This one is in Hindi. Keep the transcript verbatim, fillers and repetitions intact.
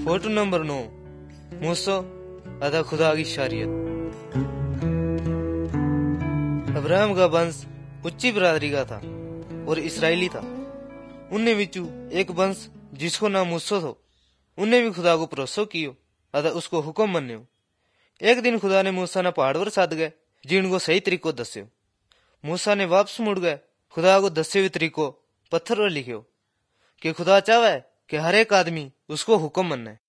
फोटो नंबर नौ मूसा अदा खुदा की शरीयत। अब्राहम का वंश उच्ची बिरादरी का था और इसराइली था। उनने बिचू एक वंश जिसको नाम मूसा थो, उनने भी खुदा को भरोसो कियो अदा उसको हुक्म मन्यो। एक दिन खुदा ने मूसा ने पहाड़ पर साध गए जीण को सही तरीको दस्यो। मूसा ने वापस मुड़ गए खुदा को दस्यो हुए तरीको पत्थर पर लिखियो कि खुदा चाहे कि हर एक आदमी उसको हुक्म मन्ने।